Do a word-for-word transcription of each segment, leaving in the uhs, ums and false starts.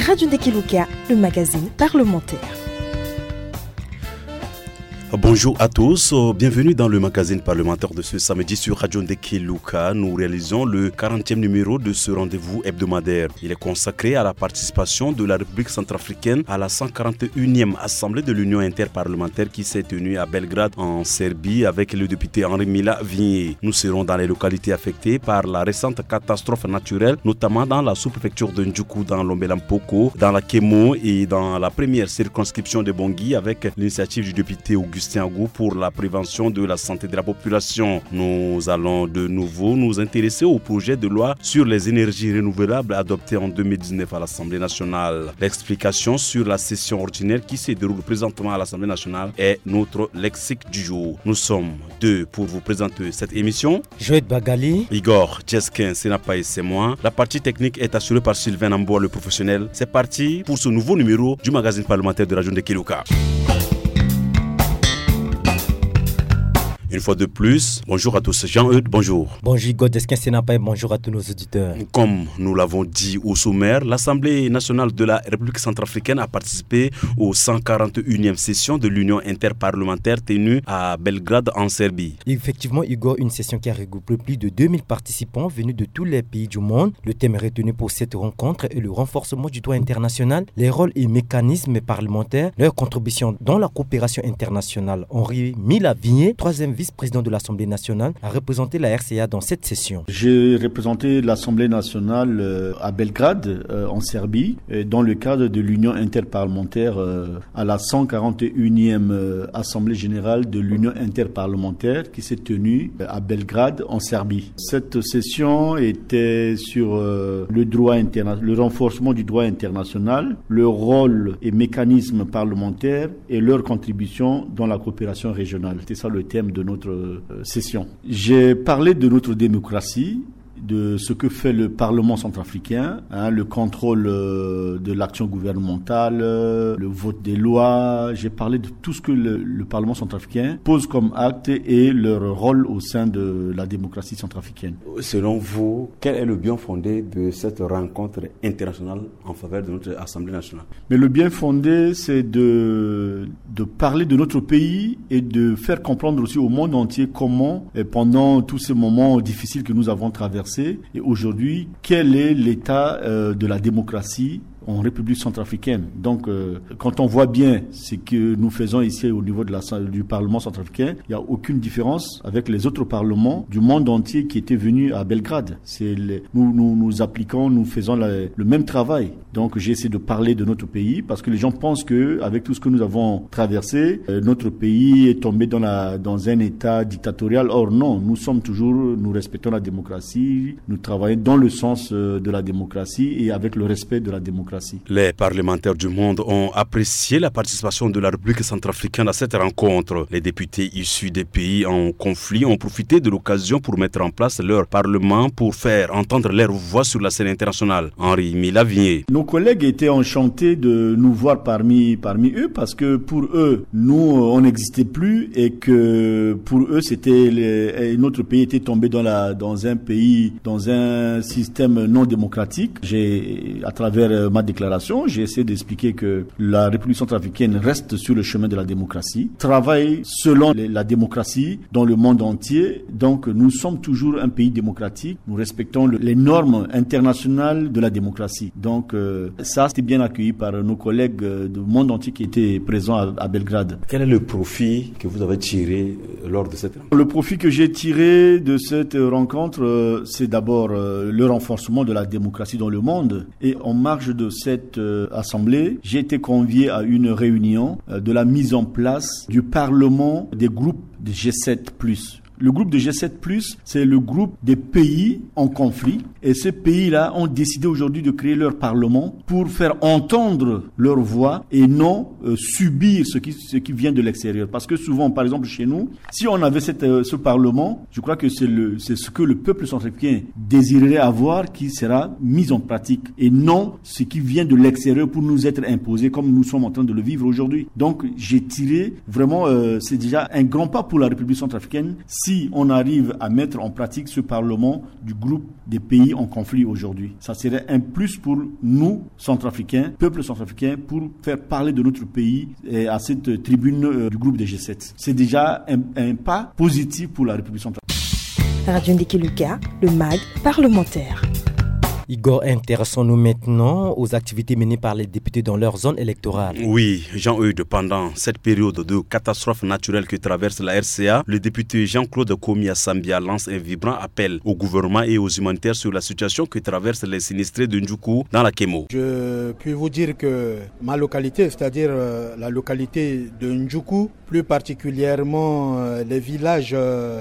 Radio Ndekeluka, le magazine parlementaire. Bonjour à tous, bienvenue dans le magazine parlementaire de ce samedi sur Radio Ndekeluka. Nous réalisons le quarantième numéro de ce rendez-vous hebdomadaire. Il est consacré à la participation de la République centrafricaine à la cent quarante et unième Assemblée de l'Union interparlementaire qui s'est tenue à Belgrade en Serbie avec le député Henri Mila Vigné. Nous serons dans les localités affectées par la récente catastrophe naturelle, notamment dans la sous-préfecture de Ndjoukou, dans l'Ombelampoko, dans la Kémo et dans la première circonscription de Bangui avec l'initiative du député Augustin Agou pour la prévention de la santé de la population. Nous allons de nouveau nous intéresser au projet de loi sur les énergies renouvelables adopté en deux mille dix-neuf à l'Assemblée nationale. L'explication sur la session ordinaire qui se déroule présentement à l'Assemblée nationale est notre lexique du jour. Nous sommes deux pour vous présenter cette émission. Joël Bagali, Igor Djeskin, Senapaï, c'est moi. La partie technique est assurée par Sylvain Amboa, le professionnel. C'est parti pour ce nouveau numéro du magazine parlementaire de Radio Ndekeluka. Une fois de plus, bonjour à tous. Jean-Eudes, bonjour. Bonjour Godeskin Sénapaï, bonjour à tous nos auditeurs. Comme nous l'avons dit au sommaire, l'Assemblée nationale de la République centrafricaine a participé aux cent quarante et unième session de l'Union interparlementaire tenue à Belgrade en Serbie. Effectivement, Igor, une session qui a regroupé plus de deux mille participants venus de tous les pays du monde. Le thème retenu pour cette rencontre est le renforcement du droit international, les rôles et mécanismes parlementaires, leur contribution dans la coopération internationale. Henri Mila Vigné, troisième vice-président de l'Assemblée nationale, a représenté la R C A dans cette session. J'ai représenté l'Assemblée nationale euh, à Belgrade, euh, en Serbie, euh, dans le cadre de l'Union interparlementaire euh, à la cent quarante et unième euh, Assemblée générale de l'Union interparlementaire qui s'est tenue euh, à Belgrade, en Serbie. Cette session était sur euh, le droit interna- le renforcement du droit international, le rôle et mécanismes parlementaires et leur contribution dans la coopération régionale. C'est ça le thème de notre notre session. J'ai parlé de notre démocratie, de ce que fait le Parlement centrafricain, hein, le contrôle euh, de l'action gouvernementale, euh, le vote des lois. J'ai parlé de tout ce que le, le Parlement centrafricain pose comme acte et leur rôle au sein de la démocratie centrafricaine. Selon vous, quel est le bien fondé de cette rencontre internationale en faveur de notre Assemblée nationale? Mais le bien fondé, c'est de, de parler de notre pays et de faire comprendre aussi au monde entier comment, pendant tous ces moments difficiles que nous avons traversés, et aujourd'hui, quel est l'état euh, de la démocratie en République centrafricaine. Donc, euh, quand on voit bien ce que nous faisons ici au niveau de la, du Parlement centrafricain, il n'y a aucune différence avec les autres parlements du monde entier qui étaient venus à Belgrade. C'est les, nous, nous, nous appliquons, nous faisons la, le même travail. Donc, j'ai essayé de parler de notre pays parce que les gens pensent que, avec tout ce que nous avons traversé, euh, notre pays est tombé dans, la, dans un état dictatorial. Or, non, nous sommes toujours, nous respectons la démocratie, nous travaillons dans le sens euh, de la démocratie et avec le respect de la démocratie. Les parlementaires du monde ont apprécié la participation de la République centrafricaine à cette rencontre. Les députés issus des pays en conflit ont profité de l'occasion pour mettre en place leur parlement pour faire entendre leur voix sur la scène internationale. Henri Mila Vigné. Nos collègues étaient enchantés de nous voir parmi, parmi eux parce que pour eux, nous, on n'existait plus et que pour eux, c'était les, notre pays était tombé dans, la, dans un pays, dans un système non démocratique. J'ai, à travers ma déclaration, j'ai essayé d'expliquer que la République centrafricaine reste sur le chemin de la démocratie, travaille selon la démocratie dans le monde entier. Donc, nous sommes toujours un pays démocratique. Nous respectons le, les normes internationales de la démocratie. Donc, euh, ça, c'était bien accueilli par nos collègues euh, du monde entier qui étaient présents à, à Belgrade. Quel est le profit que vous avez tiré lors de cette rencontre? Le profit que j'ai tiré de cette rencontre, euh, c'est d'abord euh, le renforcement de la démocratie dans le monde. Et en marge de cette euh, assemblée, j'ai été convié à une réunion euh, de la mise en place du Parlement des groupes de G sept plus. Le groupe de G sept plus, c'est le groupe des pays en conflit. Et ces pays-là ont décidé aujourd'hui de créer leur parlement pour faire entendre leur voix et non euh, subir ce qui, ce qui vient de l'extérieur. Parce que souvent, par exemple, chez nous, si on avait cette, euh, ce parlement, je crois que c'est, le, c'est ce que le peuple centrafricain désirerait avoir qui sera mis en pratique et non ce qui vient de l'extérieur pour nous être imposé comme nous sommes en train de le vivre aujourd'hui. Donc, j'ai tiré vraiment, euh, c'est déjà un grand pas pour la République centrafricaine si si on arrive à mettre en pratique ce parlement du groupe des pays en conflit aujourd'hui. Ça serait un plus pour nous, centrafricains, peuple centrafricain, pour faire parler de notre pays à cette tribune du groupe des G sept. C'est déjà un, un pas positif pour la République centrafricaine. Radio Ndeke Luka, le M A G parlementaire. Igor, intéressons-nous maintenant aux activités menées par les députés dans leur zone électorale. Oui, Jean-Eudes, pendant cette période de catastrophe naturelle que traverse la R C A, le député Jean-Claude Komia Sambia lance un vibrant appel au gouvernement et aux humanitaires sur la situation que traversent les sinistrés de Ndjoukou dans la Kémo. Je puis vous dire que ma localité, c'est-à-dire la localité de Ndjoukou, plus particulièrement les villages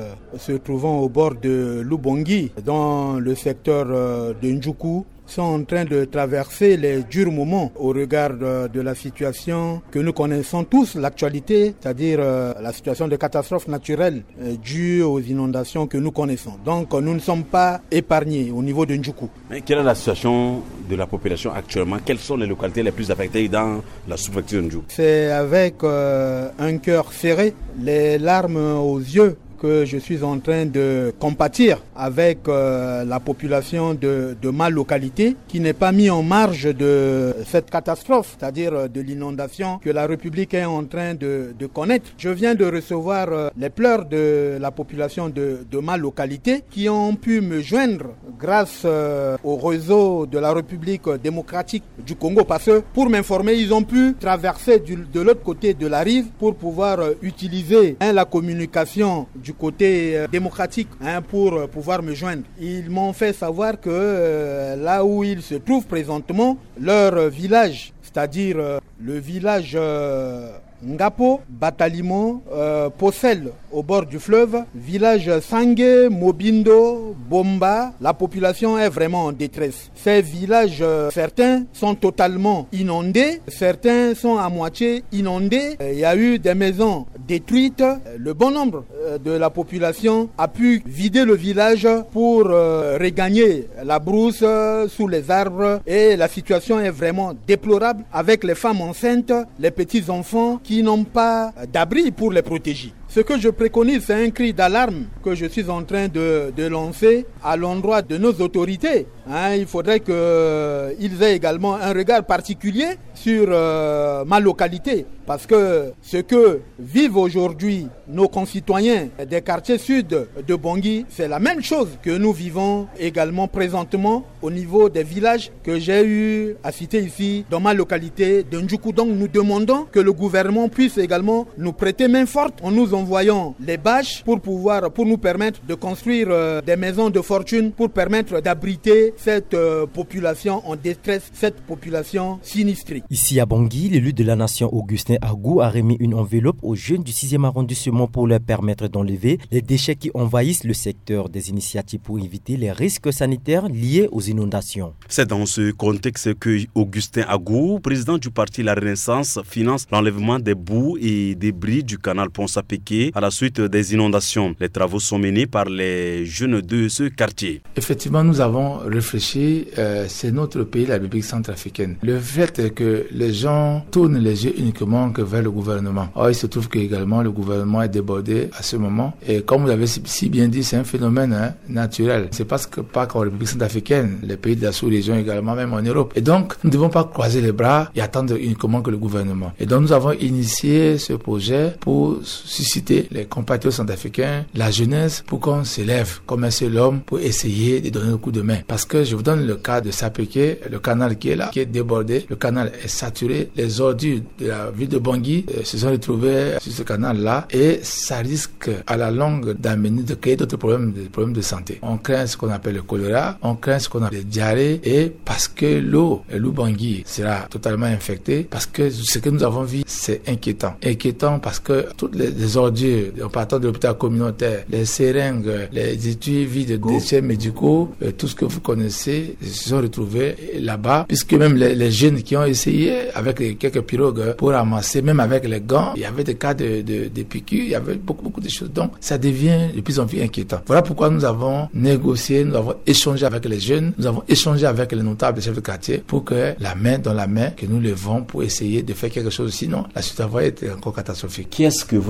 se trouvant au bord de Lubongi, dans le secteur de Ndjoukou, sont en train de traverser les durs moments au regard de, de la situation que nous connaissons tous, l'actualité, c'est-à-dire euh, la situation de catastrophe naturelle euh, due aux inondations que nous connaissons. Donc nous ne sommes pas épargnés au niveau de Ndjoukou. Mais quelle est la situation de la population actuellement? Quelles sont les localités les plus affectées dans la sous-préfecture de Ndjoukou? C'est avec euh, un cœur serré, les larmes aux yeux, que je suis en train de compatir avec euh, la population de, de ma localité qui n'est pas mise en marge de cette catastrophe, c'est-à-dire de l'inondation que la République est en train de, de connaître. Je viens de recevoir euh, les pleurs de la population de, de ma localité qui ont pu me joindre grâce euh, au réseau de la République démocratique du Congo parce que pour m'informer, ils ont pu traverser du, de l'autre côté de la rive pour pouvoir euh, utiliser hein, la communication du côté euh, démocratique hein, pour euh, pouvoir me joindre. Ils m'ont fait savoir que euh, là où ils se trouvent présentement, leur euh, village, c'est-à-dire euh, le village euh, Ngapo, Batalimo, euh, Possel au bord du fleuve, village Sangue, Mobindo, Bomba, la population est vraiment en détresse. Ces villages, euh, certains sont totalement inondés, certains sont à moitié inondés. Il y a eu des maisons détruites. Le bon nombre euh, de la population a pu vider le village pour euh, regagner la brousse euh, sous les arbres et la situation est vraiment déplorable avec les femmes enceintes, les petits-enfants qui n'ont pas d'abri pour les protéger. Ce que je préconise, c'est un cri d'alarme que je suis en train de, de lancer à l'endroit de nos autorités. Hein, il faudrait qu'ils euh, aient également un regard particulier sur euh, ma localité. Parce que ce que vivent aujourd'hui nos concitoyens des quartiers sud de Bangui, c'est la même chose que nous vivons également présentement au niveau des villages que j'ai eu à citer ici dans ma localité de Ndjoukou. Donc nous demandons que le gouvernement puisse également nous prêter main forte en nous envoyant les bâches pour pouvoir, pour nous permettre de construire euh, des maisons de fortune, pour permettre d'abriter cette euh, population en détresse, cette population sinistrée. Ici à Bangui, l'élu de la nation Augustin Agou a remis une enveloppe aux jeunes du sixième arrondissement pour leur permettre d'enlever les déchets qui envahissent le secteur, des initiatives pour éviter les risques sanitaires liés aux inondations. C'est dans ce contexte que Augustin Agou, président du parti La Renaissance, finance l'enlèvement des boues et débris du canal Ponsa-Péké à la suite des inondations. Les travaux sont menés par les jeunes de ce quartier. Effectivement, nous avons réfléchi, euh, c'est notre pays, la République centrafricaine. Le fait que les gens tournent les yeux uniquement que vers le gouvernement. Or, il se trouve que également le gouvernement est débordé à ce moment. Et comme vous l'avez si bien dit, c'est un phénomène hein, naturel. C'est parce que pas qu'en République centrafricaine, les pays de la sous-région également, même en Europe. Et donc, nous ne devons pas croiser les bras et attendre uniquement que le gouvernement. Et donc, nous avons initié ce projet pour susciter les compatriotes centrafricains, la jeunesse, pour qu'on s'élève comme un seul homme pour essayer de donner le coup de main. Parce que je vous donne le cas de Sapéké, le canal qui est là, qui est débordé. Le canal est saturé. Les ordures de la ville de Bangui euh, se sont retrouvées sur ce canal-là et ça risque à la longue d'amener, de créer d'autres problèmes, des problèmes de santé. On craint ce qu'on appelle le choléra, on craint ce qu'on appelle les diarrhées et parce que l'eau, l'eau Bangui sera totalement infectée, parce que ce que nous avons vu, c'est inquiétant. Inquiétant parce que toutes les, les ordures, en partant de l'hôpital communautaire, les seringues, les étuis vides de déchets médicaux, euh, tout ce que vous connaissez, se sont retrouvés là-bas, puisque même les, les jeunes qui ont essayé avec les, quelques pirogues pour ramasser, même avec les gants, il y avait des cas de, de, de piqûres, il y avait beaucoup, beaucoup de choses. Donc, ça devient de plus en plus inquiétant. Voilà pourquoi nous avons négocié, nous avons échangé avec les jeunes, nous avons échangé avec les notables des chefs de quartier pour que la main dans la main, que nous levons pour essayer de faire quelque chose. Sinon, la situation va être encore catastrophique. Qui est-ce que vous avez comme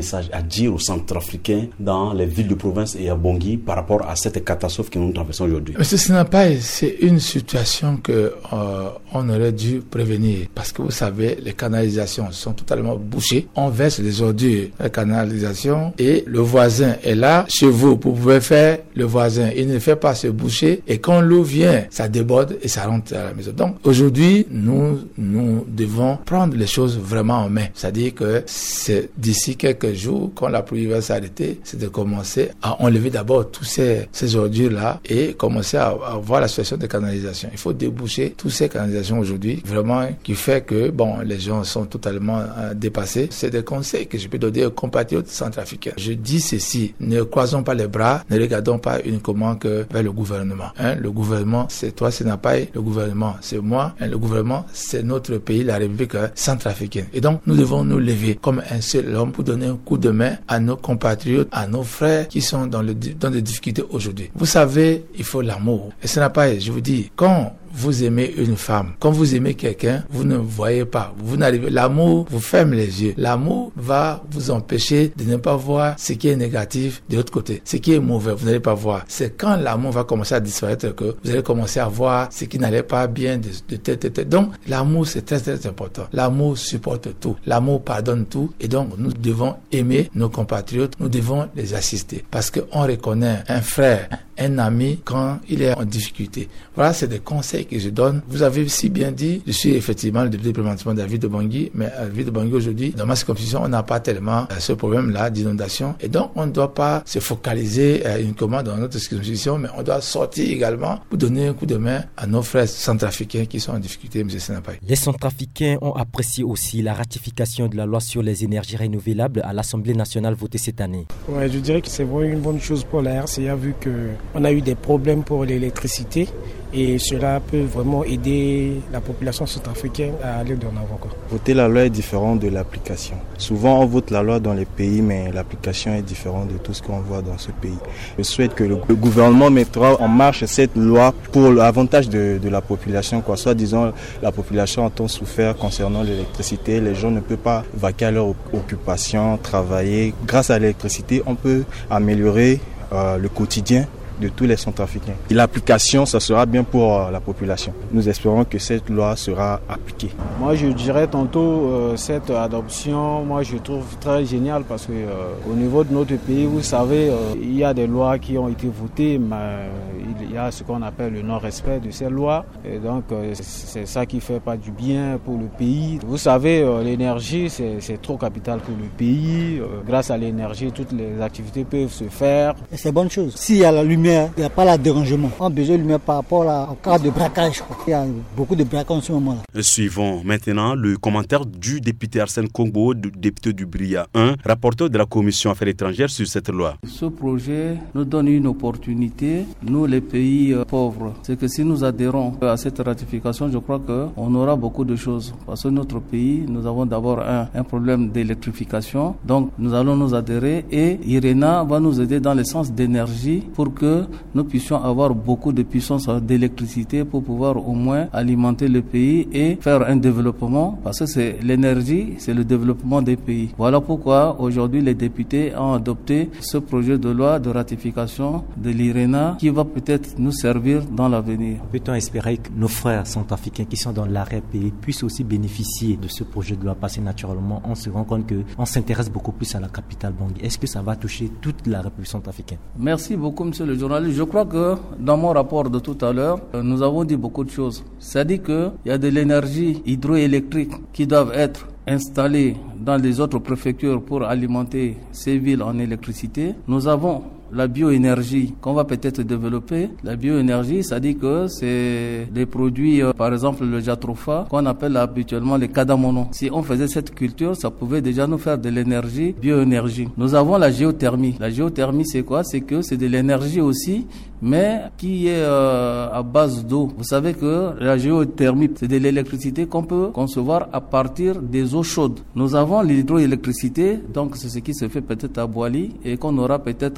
message à dire aux Centrafricains dans les villes de province et à Bangui par rapport à cette catastrophe que nous traversons aujourd'hui? Monsieur Sinapai, c'est une situation que euh, on aurait dû prévenir parce que vous savez, les canalisations sont totalement bouchées. On verse les ordures dans les canalisations et le voisin est là. Chez vous, vous pouvez faire le voisin. Il ne fait pas se boucher et quand l'eau vient, ça déborde et ça rentre à la maison. Donc aujourd'hui, nous, nous devons prendre les choses vraiment en main. C'est-à-dire que c'est d'ici quelques jours, quand la pluie va s'arrêter, c'est de commencer à enlever d'abord tous ces, ces ordures-là et commencer à, à voir la situation des canalisations. Il faut déboucher toutes ces canalisations aujourd'hui, vraiment, qui fait que, bon, les gens sont totalement euh, dépassés. C'est des conseils que je peux donner aux compatriotes centrafricains. Je dis ceci, ne croisons pas les bras, ne regardons pas uniquement que vers le gouvernement. Hein? Le gouvernement, c'est toi, c'est Napai, le gouvernement, c'est moi, hein? Le gouvernement, c'est notre pays, la République hein, centrafricaine. Et donc, nous devons nous lever comme un seul homme pour donner un coup de main à nos compatriotes, à nos frères qui sont dans, le, dans des difficultés aujourd'hui. Vous savez, il faut l'amour. Et ce n'est pas, je vous dis, quand vous aimez une femme, quand vous aimez quelqu'un, vous ne voyez pas, vous n'arrivez, l'amour vous ferme les yeux. L'amour va vous empêcher de ne pas voir ce qui est négatif de l'autre côté. Ce qui est mauvais, vous n'allez pas voir. C'est quand l'amour va commencer à disparaître que vous allez commencer à voir ce qui n'allait pas bien de, de tête à tête. Donc, l'amour, c'est très, très important. L'amour supporte tout. L'amour pardonne tout. Et donc, nous devons aimer nos compatriotes. Nous devons les assister. Parce qu'on reconnaît un frère, un ami quand il est en difficulté. Voilà, c'est des conseils que je donne. Vous avez si bien dit, je suis effectivement le député de déploiement de la ville de Bangui, mais à la ville de Bangui aujourd'hui, dans ma circonscription, on n'a pas tellement euh, ce problème-là d'inondation. Et donc, on ne doit pas se focaliser euh, uniquement dans notre circonscription, mais on doit sortir également pour donner un coup de main à nos frères centrafricains qui sont en difficulté, M. Sinapai. Les Centrafricains ont apprécié aussi la ratification de la loi sur les énergies renouvelables à l'Assemblée nationale votée cette année. Ouais, je dirais que c'est vraiment une bonne chose pour la R C A vu qu'on a eu des problèmes pour l'électricité. Et cela peut vraiment aider la population centrafricaine à aller de l'avant. Voter la loi est différent de l'application. Souvent on vote la loi dans les pays, mais l'application est différente de tout ce qu'on voit dans ce pays. Je souhaite que le gouvernement mettra en marche cette loi pour l'avantage de, de la population. Quoi. Soit disons, la population a tant souffert concernant l'électricité, les gens ne peuvent pas vaquer à leur occupation, travailler. Grâce à l'électricité, on peut améliorer euh, le quotidien de tous les Centrafricains. Et l'application, ça sera bien pour euh, la population. Nous espérons que cette loi sera appliquée. Moi, je dirais tantôt, euh, cette adoption, moi, je trouve très géniale parce que euh, au niveau de notre pays, vous savez, euh, il y a des lois qui ont été votées, mais euh, il y a ce qu'on appelle le non-respect de ces lois. Et donc, euh, c'est ça qui fait pas du bien pour le pays. Vous savez, euh, l'énergie, c'est trop capital pour le pays. Euh, grâce à l'énergie, toutes les activités peuvent se faire. C'est bonne chose. S'il y a la lumière, il n'y a pas la dérangement. On a besoin de lumière par rapport au cas de braquage. Il y a beaucoup de braquages en ce moment-là. Suivons maintenant le commentaire du député Arsène Kongbo, député du Bria un, rapporteur de la Commission Affaires étrangères sur cette loi. Ce projet nous donne une opportunité, nous les pays pauvres. C'est que si nous adhérons à cette ratification, je crois qu'on aura beaucoup de choses. Parce que notre pays, nous avons d'abord un, un problème d'électrification. Donc nous allons nous adhérer et IRENA va nous aider dans le sens d'énergie pour que nous puissions avoir beaucoup de puissance d'électricité pour pouvoir au moins alimenter le pays et faire un développement, parce que c'est l'énergie, c'est le développement des pays. Voilà pourquoi aujourd'hui les députés ont adopté ce projet de loi de ratification de l'IRENA qui va peut-être nous servir dans l'avenir. Peut-on espérer que nos frères centrafricains qui sont dans l'arrière-pays puissent aussi bénéficier de ce projet de loi parce que naturellement on se rend compte qu'on s'intéresse beaucoup plus à la capitale Bangui. Est-ce que ça va toucher toute la République centrafricaine? Merci beaucoup, monsieur le journaliste. Je crois que dans mon rapport de tout à l'heure, nous avons dit beaucoup de choses. C'est-à-dire qu'il y a de l'énergie hydroélectrique qui doit être installée dans les autres préfectures pour alimenter ces villes en électricité. Nous avons la bioénergie qu'on va peut-être développer. La bioénergie, ça dit que c'est des produits, euh, par exemple le jatropha, qu'on appelle habituellement les cadamonos. Si on faisait cette culture, ça pouvait déjà nous faire de l'énergie, bioénergie. Nous avons la géothermie. La géothermie, c'est quoi? C'est que c'est de l'énergie aussi, mais qui est euh, à base d'eau. Vous savez que la géothermie, c'est de l'électricité qu'on peut concevoir à partir des eaux chaudes. Nous avons l'hydroélectricité, donc c'est ce qui se fait peut-être à Boali et qu'on aura peut-être bientôt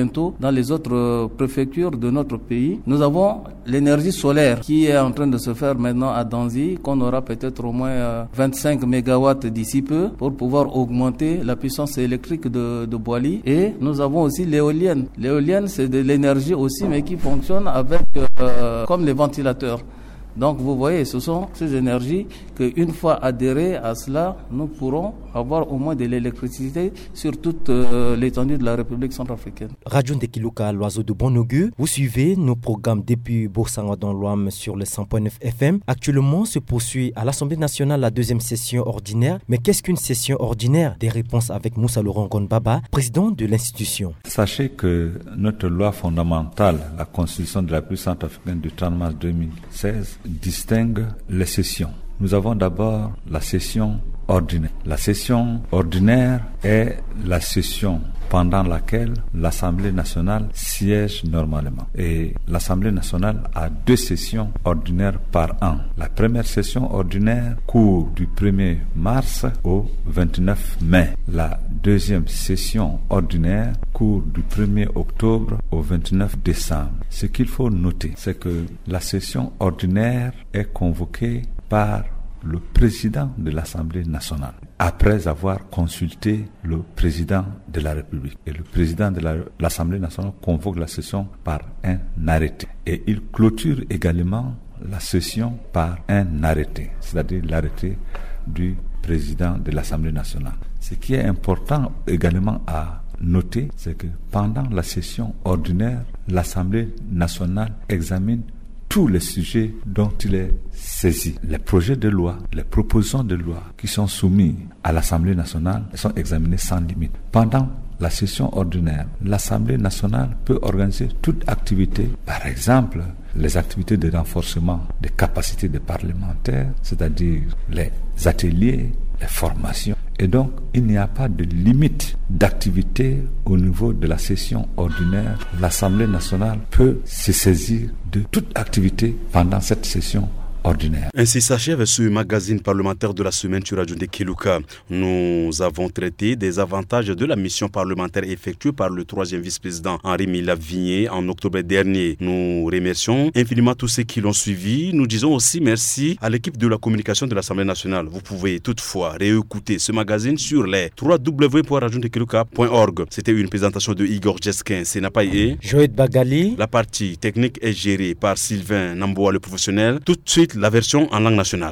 bientôt dans les autres euh, préfectures de notre pays. Nous avons l'énergie solaire qui est en train de se faire maintenant à Danzi, qu'on aura peut-être au moins euh, vingt-cinq mégawatts d'ici peu pour pouvoir augmenter la puissance électrique de, de Boali. Et nous avons aussi l'éolienne. L'éolienne, c'est de l'énergie aussi, mais qui fonctionne avec euh, comme les ventilateurs. Donc vous voyez, ce sont ces énergies qu'une fois adhérées à cela, nous pourrons avoir au moins de l'électricité sur toute euh, l'étendue de la République centrafricaine. Radio Ndekiluka, l'oiseau de bon augure. Vous suivez nos programmes depuis Boursanga dans l'Ouam sur le cent point neuf F M. Actuellement se poursuit à l'Assemblée nationale la deuxième session ordinaire. Mais qu'est-ce qu'une session ordinaire? Des réponses avec Moussa Laurent Gonbaba, président de l'institution. Sachez que notre loi fondamentale, la Constitution de la République centrafricaine du trente mars deux mille seize, distingue les sessions. Nous avons d'abord la session ordinaire. La session ordinaire est la session pendant laquelle l'Assemblée nationale siège normalement. Et l'Assemblée nationale a deux sessions ordinaires par an. La première session ordinaire court du premier mars au vingt-neuf mai. La deuxième session ordinaire court du premier octobre au vingt-neuf décembre. Ce qu'il faut noter, c'est que la session ordinaire est convoquée par le président de l'Assemblée nationale, après avoir consulté le président de la République. Et le président de la, l'Assemblée nationale convoque la session par un arrêté. Et il clôture également la session par un arrêté, c'est-à-dire l'arrêté du président de l'Assemblée nationale. Ce qui est important également à noter, c'est que pendant la session ordinaire, l'Assemblée nationale examine tous les sujets dont il est saisi. Les projets de loi, les propositions de loi qui sont soumis à l'Assemblée nationale sont examinés sans limite. Pendant la session ordinaire, l'Assemblée nationale peut organiser toute activité, par exemple les activités de renforcement des capacités des parlementaires, c'est-à-dire les ateliers, les formations. Et donc, il n'y a pas de limite d'activité au niveau de la session ordinaire. L'Assemblée nationale peut se saisir de toute activité pendant cette session ordinaire. Ainsi s'achève ce magazine parlementaire de la semaine sur Radio Ndekiluka. Nous avons traité des avantages de la mission parlementaire effectuée par le troisième vice-président Henri Mila-Vigné en octobre dernier. Nous remercions infiniment tous ceux qui l'ont suivi. Nous disons aussi merci à l'équipe de la communication de l'Assemblée nationale. Vous pouvez toutefois réécouter ce magazine sur les w w w point radio ndekiluka point org. C'était une présentation de Igor Jeskin Senapaye. Joël Bagali. La partie technique est gérée par Sylvain Namboa, le professionnel. Tout de suite, la version en langue nationale.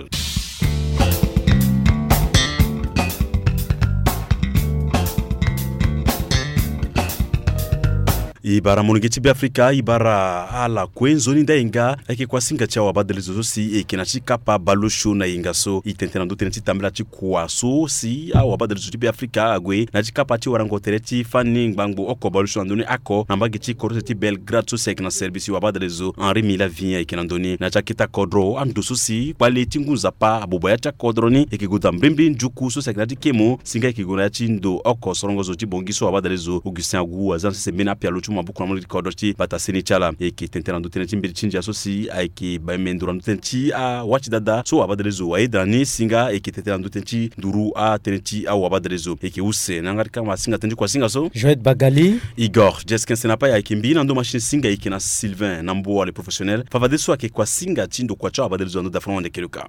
ibara monongeti bi Afrika ibara ala kwenzo ninda inga eke kwa singa cha wabadelizo so si eke na chikapa balosho na inga so itentena ndo teneti tambila chi kwa so si a wabadelizo bi Afrika agwe na chikapa chi warango tereti fanning bangbo oko balosho ndoni ako nambage chi koroseti Belgrade so sek na service wabadelizo Henri Mila-Vigné eke ndoni na chakita kodro ando so si kwale tinguza pa aboboya cha kodroni eke guda mbimbi njuku so sek na dikemo singa eke gona chi ndo oko sorongo zo chi bongiso wabadelizo Augustin Agu azan se mena pia luchu mabuku na muli kodoti batasini chala eke tentena ndo teneti mbiri chinja so si eke ba mendura ndo teneti a wachi dada so wabadelizo wa edani singa eke tentena ndo teneti nduru a teneti a wabadelizo eke use nangari kama singa tenji kwa singa so Joël Bagali Igor Jeskin Senapa ya eke mbina ndo machine singa eke na Sylvain Namboa le professionnel favade so ake kwa singa chindo kwa cha wabadelizo ndo daframa Ndekiluka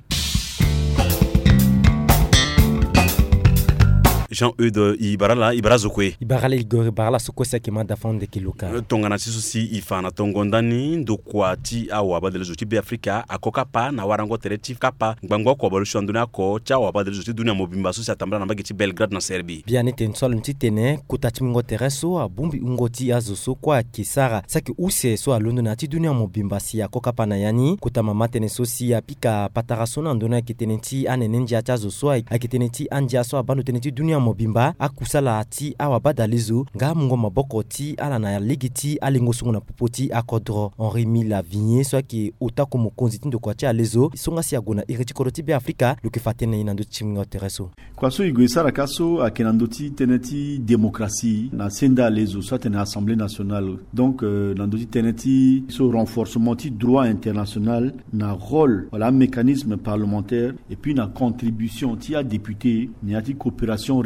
Jean-Eudes Ibarala Ibarazokwe Ibarala Igor Ibarala Sokose qui m'a défendu Ndekiluka tongana siso si ifana tongondani ndo kwati awa badelezo ti bi Afrika akoka pa na warango tereti kapa ngbango ko balusho nduna ko cha wa badelezo ti dunia mobimba so satambala na bagiti Belgrade na Serbie bien eten sol ntitene kutati ngo tereso abumbi ngoti azoso kwa kisara saki use so alondo na ti dunia mobimba si akoka pa na yani kutama matene so si apika patarasona ndona kitenenti anenenji achazo so akitenenti anja so abando tenenti dunia mobimba akusala ti awa badalizo nga mungo maboko ti ala na ligiti alingo sungu na popoti akodro Henri Mila-Vigné so ki otako mokonzi tindo kwa cha lezo songa si agona ireti koroti be Afrika luki fatene inando chimingo tereso kwa so igoisara kaso akenandoti teneti démocratie na senda lezo so tena assemblée nationale donc euh, nandoti teneti so renforcement du droit international na rôle voilà mécanisme parlementaire et puis na contribution ti a député ni ati coopération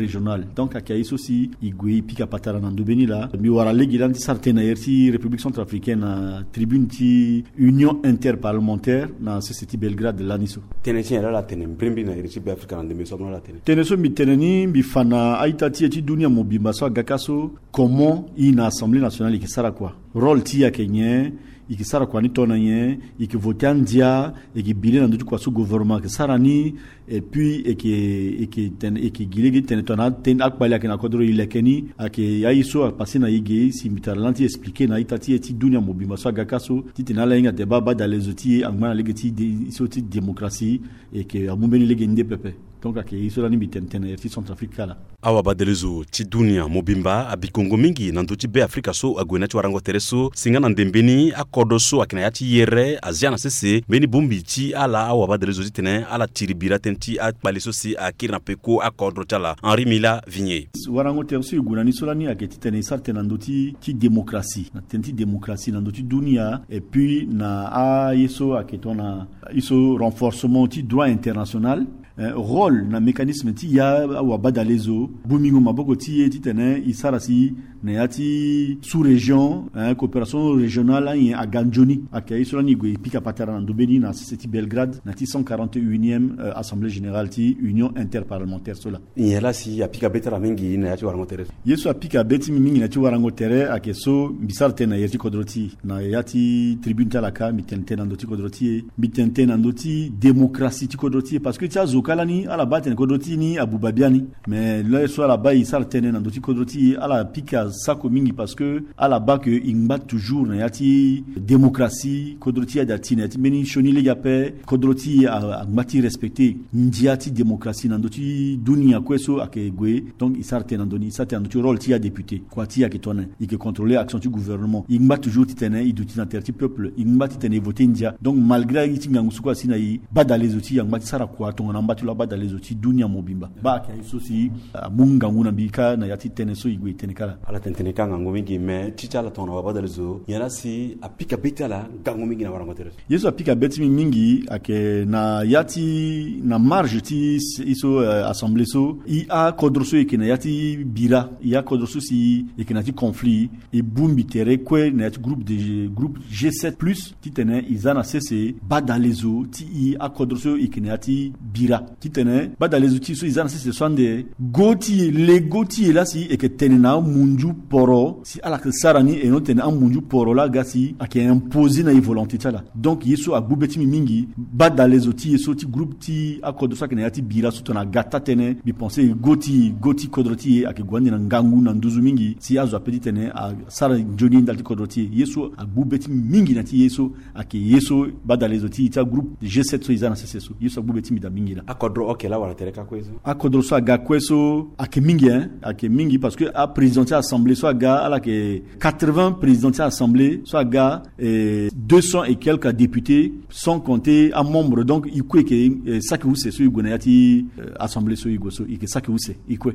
régionale. Donc à Kaïs aussi, Igwe, Pika Patara Nandobeni là, Miwara Legilan certaine ailleurs République centrafricaine à tribune ti Union interparlementaire dans C C T Belgrade de l'Aniso. Tenetien là la tenem brimbi na République africaine de Meso la tenem. Teneso mi teneni bi fana aitati eti dunia mobimba so gakaso comment une assemblée nationale qui sera quoi? Rôle ti ya Kenya et qui sera quoi ni tonanye et qui vote en dia et qui bilé dans quoi sous gouvernement que sera ni et puis et qui et qui ten et qui gilé ten tona ten akbala que na kodro il keni ake yaiso a passer na yige si mitalanti expliquer na itati eti dunia mobimba so gakaso titi na lenga de baba dans les outils angma legeti de démocratie et que amumeni legende pepe. Donc ake iso lani mitenten erti Centrafrique là awa badelezo ti dunia mobimba abikongo mingi na ndoti be Afrika so agwena ti warango tereso singa na ndembeni akodo so akina yati yere aziana sese beni bumbi ti ala awa badelezo ti tene ala tiribira tenti akbaliso si akirna peko akodo tala Henri Mila Vigné warango tereso iguna ni solani aketi tene sarte na ndoti ti démocratie na tenti démocratie na ndoti dunia et puis na a yeso aketona iso renforcement ti droit international. Euh, rôle na mécanisme ti ya wa badalezo bumingo maboko ti ti tene isarasi na yati sous région hein, coopération régionale à Ganjoni akay solani go pika patara na dobeni na C C T Belgrade na ti cent quarante et unième euh, assemblée générale ti union interparlementaire sola yela si apika betara mingi na yati warango tere yeso apika beti mingi na ti warango tere akeso bisarte na yati kodroti na yati tribune talaka mitente na ndoti kodroti mitente na ndoti démocratie ti kodroti parce que ti kalani ala batene kodroti ni abubabiani mais là soit la bas il sartene na ndoti kodroti ala pika sako mingi parce que ala ba que ingba toujours na yati démocratie kodroti ya datine ti meni shoni le yape kodroti a mati respecter ndiati démocratie na ndoti dunia kweso akegwe donc il sartene ndoni sartene ndoti rôle ti ya député quoi ti ya ketone il que contrôler action du gouvernement ingba toujours titene il duti na terti peuple ingba titene voter ndia donc malgré yiti ngangusu kwa sinayi badale zoti ya ngba sara kwa tonga mbatu la bada les outils dunia mobimba ba ka isosi munga nguna bika na yati teneso igwe tenekala ala teneka ngango mingi me chicha la tona bada lezo yana si apika betala ngango mingi na warango tereso yeso apika beti mingi ake na yati na marge ti iso uh, assemblée so i a kodroso e na yati bira i a kodroso si e na ti conflit e bumbi tere kwe na yati groupe de groupe G sept plus ti tene izana cc bada lezo ti i a kodroso e na yati bira titene bada les outils so izana se sont des goti les goti là si et que tenena munju poro si ala que sarani et non tena munju poro là gasi a qui imposé na volonté tala donc yeso a bubeti mingi bada les outils yeso ti groupe ti akodo sa kena yati bira so tona gata tene bi penser goti goti kodroti a que gwandi na ngangu na nduzu mingi si azo apedi tene a sara joni ndalti kodroti yeso a bubeti mingi na ti yeso a que yeso bada les outils ti groupe G sept so izana se so yeso a bubeti mi da mingi na akodro ok la wala tereka kwezo akodro so aga kweso ake mingi hein ake mingi parce que a présidentielle assemblée so aga ala que quatre-vingts présidentielle assemblée so aga eh, deux cents et quelques députés sans compter un membre donc ikwe ke saki use so igona yati assemblée so igoso ike saki use ikwe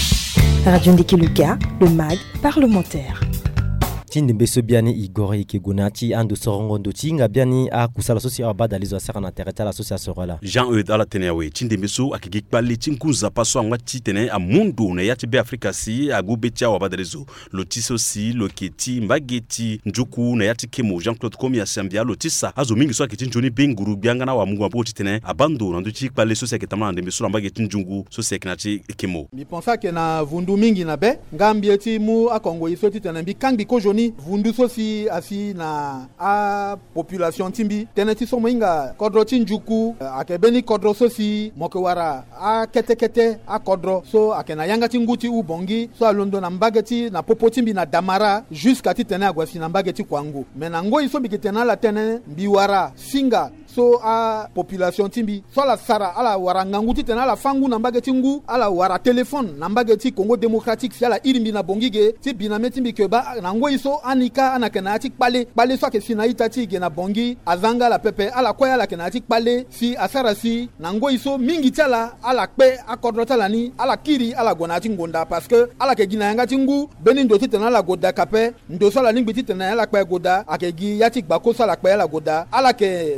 Radio Ndekeluka, le mag parlementaire. Tindembe so biani igore ke gonati ando sorongo ndoti nga biani a kusala sosi abada lizo asara na tereta la association la Jean Eudes ala tenewe tindembe so akiki pali tinkuza paso angwa titene a mundu na yati be Afrika si agubetia wabada lizo lotiso si loketi mbageti njuku na yati kemo Jean-Claude Komi asambia lotisa azo mingi so akiti njoni benguru bianga na wa mungu apo titene abando na nduti pali so seketama ndembe so mbageti njungu so sekinati kemo mi pensa ke na vundu mingi na be ngambieti mu akongo iso titene bi kangi ko joni vundu sosi asi na a population timbi teneti so moinga kodro tinjuku akebeni kodro sosi mokewara a kete kete a kodro so akena yanga tinguti u bongi so alondo na mbageti na popo timbi na damara jusqu'à titene agwasi na mbageti kwangu menango iso bikitena la tene biwara singa so a population timbi so la sara ala wara nganguti tena la fangu na mbageti ngu ala wara téléphone na mbageti Congo démocratique si ala irimbi na bongige ti biname timbi keba nango iso anika anakena ati pale pale so ke sina itati ge na bongi azanga la pepe ala koya la kena ati pale si asara si nango iso mingi tala ala pe akodrota lani ala kiri ala gonati ngonda parce que ala ke gina yanga tingu beni ndoti tena la goda kape ndo so la ningbi tena ala pe goda akegi yati gbako so la pe ala goda ala ke na dati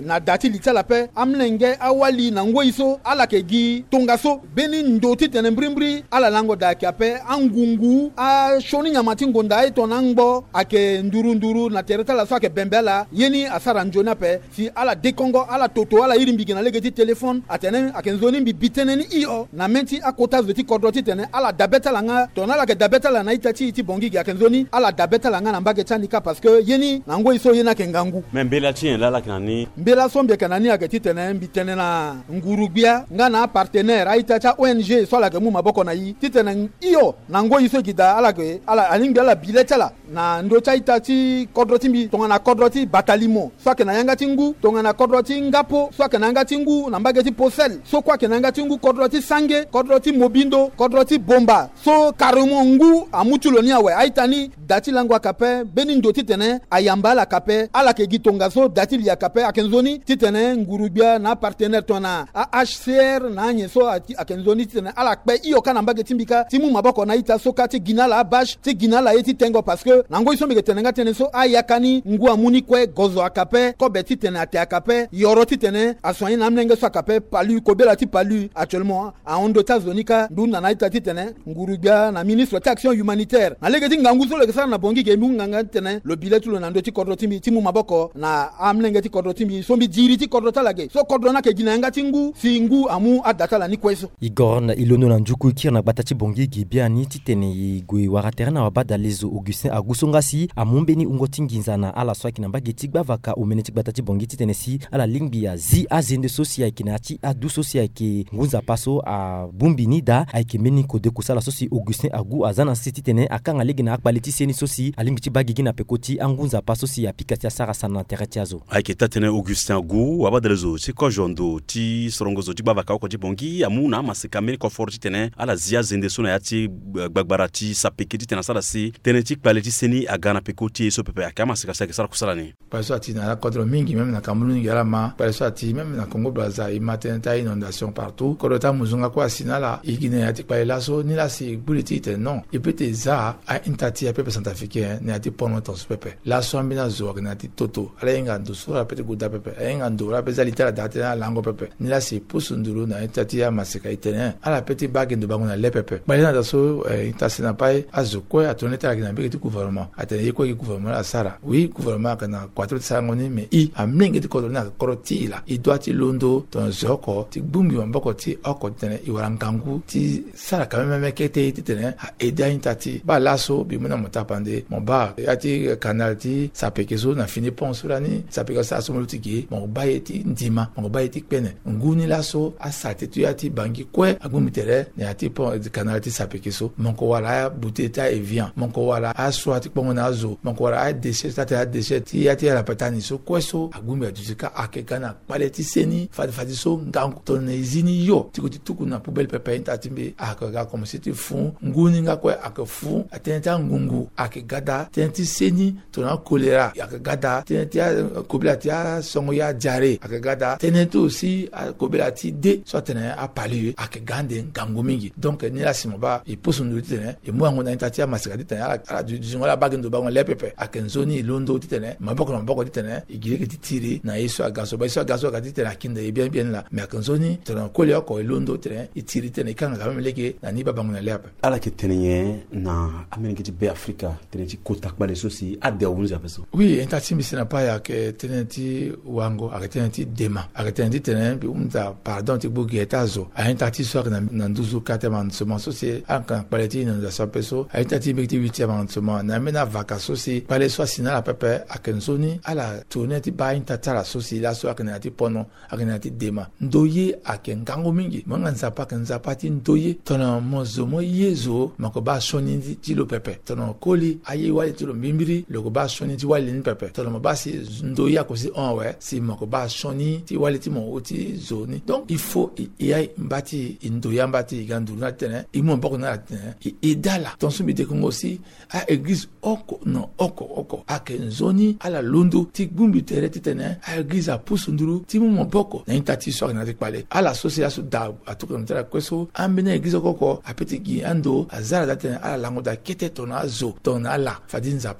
dati litala pe amlenge awali na ngoiso ala kegi tongaso beni ndoti tene mbrimbri ala lango da kape angungu a shoni nyamati ngonda e tonangbo ake nduru nduru na tereta la so ake bembela yeni asara njona pe si ala dekongo ala toto ala irimbi na legeti telefone atene ake nzoni mbi bitene ni iyo na menti akota zoti kodroti tene ala dabeta langa tonala ke dabeta la na itati iti bongi ake nzoni ala dabeta langa na mbage chanika parce que yeni na ngoiso yena ke ngangu membela chien la la kanani mbela sombe kanani ake titene mbi tene na ngurugbia ngana partenaire aitacha O N G so la ke mu maboko na yi titene iyo na ngoiso gida ala ke ala alingi ala biletala na ndo chaita ti kodroti mbi tonga na kodroti batalimo so ke na yanga tingu tonga na kodroti ngapo so ke na yanga tingu na mbage ti posel so kwa ke na yanga tingu kodroti sange kodroti mobindo kodroti bomba so karimo ngu amutulo ni awe aitani dati langwa kape beni ndo titene ayamba la kape ala ke gitonga so dati li kape akenzoni titene ngurubia na partenaire tona a H C R na nyeso akenzoni titene ala kpe iyo kana mbage timbika timu maboko na ita so kati ginala bash ti ginala yeti tengo parce que nango iso mbege tenenga tene so ayakani ngu amuni kwe gozo akape ko beti tene ate akape yoro titene aswani na mlenge so akape palu ko bela ti palu actuellement a ondo tazonika nduna na ita titene ngurubia na ministre de action humanitaire na legeti ngangu so le sana na bongi ke nganga tene le bilet lo na ndo ti kodro timi timu maboko na amlenge ti kodro timi so mbi jiri ti kodro talage so kodro na ke ginanga tingu singu amu adata la ni kweso Igor na ilono na njuku kir na batati bongi gibia ni titene igwe waraterna wabada lezo Augustin Agusongasi amumbeni ungotinginza na ala swaki na bageti bavaka umeneti batati bongi titene si ala lingbi ya zi azende sosia kinati adu sosia ki ngunza paso a bumbini da aike meni kode kusala sosi Augustin Agu azana siti tene akanga legi na akbaleti seni sosi alimbi bagigi na pekoti angunza paso si apikati sara sana teretiazo aike tatene Augustin Agu wabada lezo ti kojondo ti sorongozo ti bavaka ko ti bongi amuna masekameni ko forti tene ala zia zende sona yati gbagbarati sapeketi tena sara si tene ti kbaleti seni agana pekoti so pepe akama sekasa sara kusala ni paso ati na kodro mingi même na Cameroun galama paso ati même na Congo Brazza i matin ta inondation partout korota muzunga kwa sinala igine yati kwaela so ni la si buleti te non et peut za a intati a pepe centrafricain ne ati pono to pepe la so ambina zo na ati toto ala inga ndo so pepe guda pepe inga ndo la peza litera date na lango pepe ni la si pusunduru na intati ya maseka itene ala peti bag ndo bango na le pepe balina da so intasi na pai azo kwa atoneta na beki gouvernement atene yeko ki gouvernement la sara oui gouvernement kana quattro sangoni mais i amlenge ti kodona koroti la i doit ti londo ton zoko ti bumbi mboko ti oko tene i warangangu ti sara quand même kete ti tene a eda intati ba laso bi mona motapande mon ba ati canal ti sapekezo na fini pont surani sapeka sa so moluti ki mon ba eti ndima mon ba eti pene nguni laso a sate tu ati bangi kwe agumitere ne ati pont canal ti sapekezo mon ko wala buteta e vient mon ko wala a swati pongo na zo mon ko wala a déchet ta ta déchet ti ati la patani so kweso agumi adusika akekana paleti seni fadi fadi so ngangu tonne izini yo ti ko ti tuku na poubelle pepe intati be akaga comme si ti fun nguni nga kwe akafu atenta ngungu akegada tenti seni tona kolera akegada tenti kobela ti songo ya jare akegada teneto aussi kobela ti de so tene a pali akegande ngangu mingi donc ni la simoba e posundu tene e mo ngona intati ya masika tene ala du zingola bagendo bango le pepe akenzoni londo tene maboko na maboko tene igire ke titiri na yeso agaso ba yeso agaso ka titira kinda e bien bien la mais akenzoni tona kolera ko londo tene itiri tene kanga ka meleke na ni babango na lepe ala ke tene na Amérique ti be Africa tene ti kota kbale sosi ade wunza peso oui intati misina pa ya ke tene ti wango ak tene ti dema ak tene ti tene bi umta pardon ti bugi etazo a intati so na na nduzu kateman sema sosi anka kbaleti na da sa peso a intati be ti huitième arrondissement na mena vaka sosi pale so sina la pepe akenzoni ala tourner ti ba intata la sosi la so akena ti pono akena ti dema ndoye akengango mingi manga nzapa kanzapa ti ndoye tona mozo mo yezo makoba shoni ti lo pepe tono koli aye wale ti lo mbimbiri lo ba shoni ti wale ni pepe tono mo ba si ndoye akosi on we si makoba shoni ti wale ti mo oti zoni donc il faut y a mbati ndoya mbati ganduru na tene i mo boko na tene i dala ton sumi de kongo si a église oko no oko oko akenzoni ala londo ti gumbi tere ti tene a église a pusunduru ti mo boko na intati so na ti pale ala association da atuko ntera kweso ambina église koko apeti gi ando azara da tene ala lango da kete tona zo tona ala fadin zapa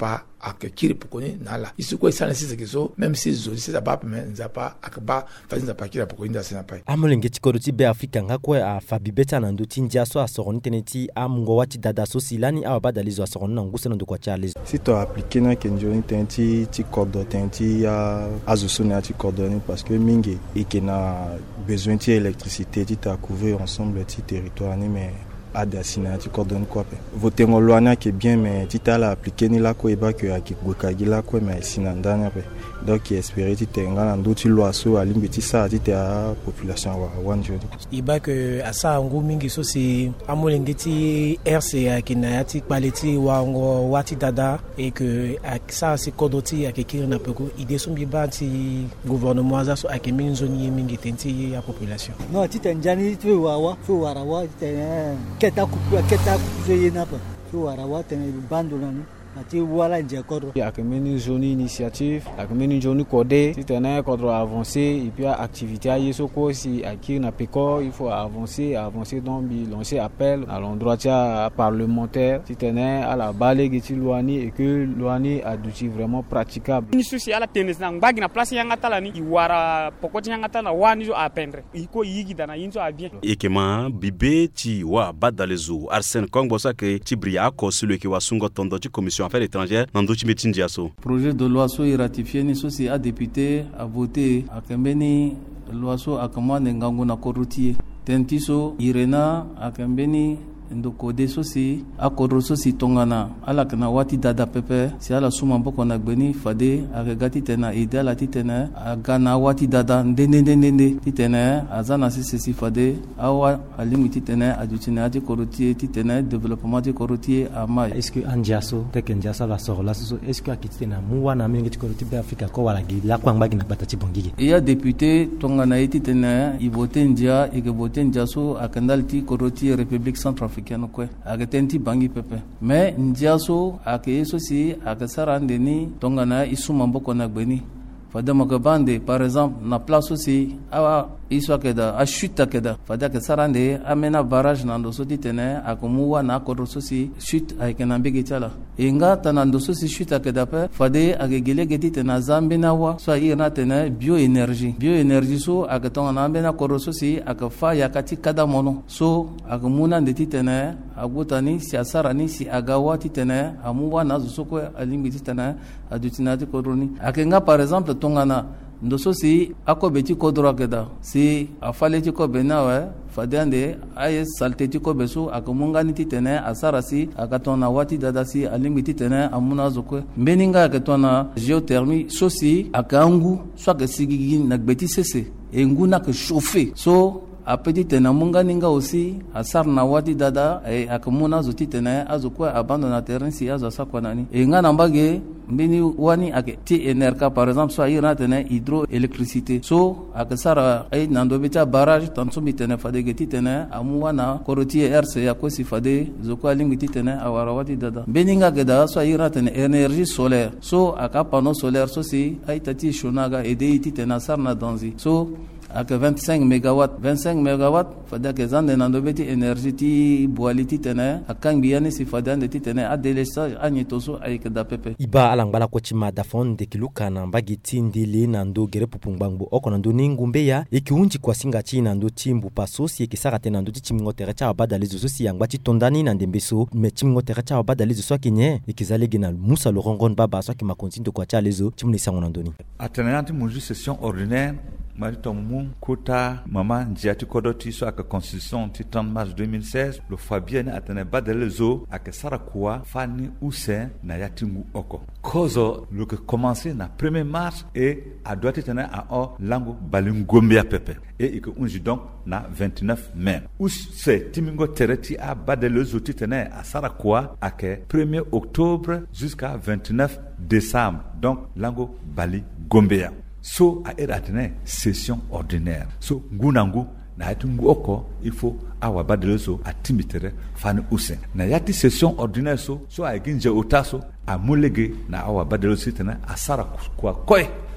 ak kiri pokoni nala isuko sana sisi kiso même si zoli c'est pas mais nzapa akba fazi nzapa kira pokoni nda sina pai amolenge chikorochi be Afrika ngakwe a fabibeta na ndoti njaso asoroni teneti amngo wati dada so silani abadalizo asoroni na ngusa ndo kwa chale si to appliquer na kenjoni teneti ti cordo teneti ya azusuna ti cordoni parce que mingi et na besoin de électricité ti ta couvrir ensemble ti territoire ni mais à dessiner tu coordonnes quoi voter en loi qui est bien mais tu t'as appliqué ni la quoi et bah que à qui la quoi mais sinandana donc espérer tu t'es en d'autres lois sur à limite ça tu t'es à population wa one jour il bah que à ça en gros mingi so c'est amolengeti R C A qui na ti quality wa ngo wati dada et que ça c'est codoti à qui na peu idée son biba ti gouvernement ça so à qui minzoni mingi tenti à population non tu t'es njani tu wa wa tu wa wa tu t'es keta kupua keta kuzoye napa tu warawa tene bando nani ati wala njakoro ya kemeni zone initiative la kemeni zone codé si tene cadre avancé et puis activité à yesoko si aki na peko il faut avancer avancer donc bi lancer appel à l'endroit tia parlementaire si tene à la balé ti loani et que loani a d'outils vraiment praticables ni souci ala tenes na mbagi na place yanga talani i wara pokoti yanga tala wani zo apendre iko yigi dana yinzo a bien ekema bibe ti wa badalezo Arsène Kongbo sa ke ti bria ko celui qui wa sungo tondo ti commission affaires étrangères dans d'autres métiers ndiaso projet de loi so ratifié ni so si a député a voté a kembeni loi so akama ngango na korutie tentiso irena a kembeni ndo kode so si akodro so si tongana ala kana wati dada pepe si ala suma mboko na gbeni fade agati tena idala titena agana wati dada ndende ndende titena azana si si fade awa alimiti tena ajutina ati korotie titena développement ti korotie ama est-ce que anjaso tekenjasa la sorla so est-ce que akitena muwa na mingi ti korotie be Afrika ko wala gi la kwangba gi na batati bongigi il y a député tongana iti tena i voter ndia i voter njaso akandalti korotie République centrafricaine kwe agatenti bangi pepe mais ndiaso akeso si akasarande ni tongana isuma mboko na gbeni fadama bande par exemple na place aussi awa iswa keda a chute keda fada ke sarande amena barrage na ndo soti tene akomuwa na kodro sosi chute aikena mbege tala inga tanando sosi chute keda pe fade agegele geti tena zambe na wa so ina tene bioénergie bioénergie so agatonga na mbena kodro sosi akafa yakati kada mono so akamuna ndeti tene agutani si asarani si agawati tene amuwa na zosoko alimbi tene adutinati kodroni akenga par exemple tongana ndoso si ako beti kodro keda si afale ti ko benawe fadande ay salte ti ko beso akamunga ni titene asara si akatona wati dada si alimbi titene amuna zoko mbeninga akatona géothermie so si akangu so ka sigigi na beti sese engu na ke chauffer so a petit tena munga ninga aussi asar na wati dada e akamuna zoti tena azokwa abandona terrain si azo sakwa nani e ngana mbage mbini wani ake ti enerka par exemple so ira tena hydroélectricité so akasara ay nando beta barrage tanso mitena fade geti tena amuwana koroti R C ya ko si fade zokwa lingiti tena awara wati dada beninga geda so ira tena énergie solaire so aka panneau solaire so si ay tati shonaga e deiti tena sarna danzi so ak vingt-cinq mégawatts vingt-cinq mégawatts fada ke zande nando beti énergie ti boaliti tene akang biani si fada ndeti tene adelesa anyetoso ayke da pepe iba alangbala ko chima da fond de kiluka na mbagi tindili nando gere pupungbango oko nando ningumbe ya ekiunji kwa singa chi nando timbu paso si ekisaka tena nando timingo tere cha badali zo si yangba ti tondani na ndembeso me timingo tere cha badali zo so kinye ekizalegi na Musa Lorongon baba so ki makontinto kwa cha lezo timuni sango nandoni atenanti muju session ordinaire Maritomu Kota Maman Diati Kodoti so aka constitution ti trente mars deux mille seize le Fabien atene badelezo aka Sarakua Fani Use na yatingu oko kozo le que commencer na premier mars et a doit être à o lango balingombia pepe et que unji donc na vingt-neuf mai Use timingo tereti a badelezo titene à Sarakua aka premier octobre jusqu'à vingt-neuf décembre donc lango bali gombea so a era tene session ordinaire so ngunangu na yatungu oko il faut awa badelezo atimitere fani use na yati session ordinaire so so a ginje otaso a mulege na awa badelezo tene asara kwa koy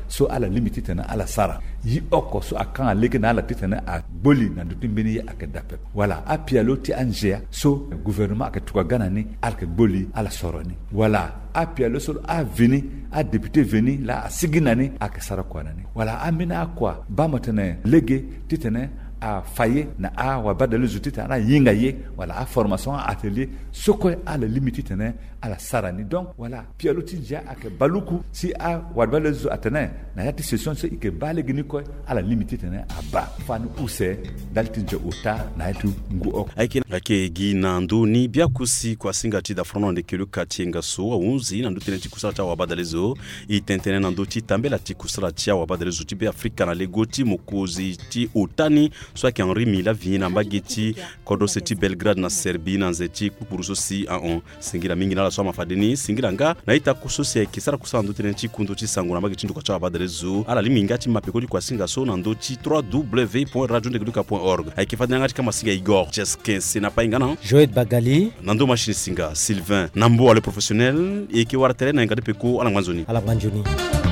so ala limiti tena ala sara yi oko so akan lege na ala tena a boli na dutin beni ya akadape wala apialo ti anja so gouvernement akatuka gana ni alke boli ala soroni wala apialo so a vini a député veni la siginani akasara kwanani wala amina akwa ba motene lege titene a faye na a wa badalo zutita na yinga ye wala a formation a atelier soko a la limite tene a la sarani donc voilà pialo tinja ake baluku si a wa badalo zu atene na yati session se ike bale gini ko a la limite tene a ba fanu use daltinja uta na yatu ngu ok ake ake ginando ni bia kusi kwa singati da frono de kelo katinga so unzi na ndutene tikusala cha wa badalezo itentene na ndoti tambela tikusala cha wa badalezo tibe Afrika na legoti mokozi ti utani soit qui Henri Mila vient bageti kodo seti Belgrade na Serbie na nzeti kupuruso si a on singira mingi na la soma fadeni singira nga na ita kusosi kisara kusala ndo tenenti kundo ti sango na bageti ndo kwa cha badrezo ala liminga ti mapeko kwa singa so na ndo ti w w w point radio ndegluka point org aikifadina ngati kama singa Igor Cheske sina pa ingana Joël Bagali nando machine singa Sylvain Nambo le professionnel et qui wartele na ngati peko ala mwanzoni ala mwanzoni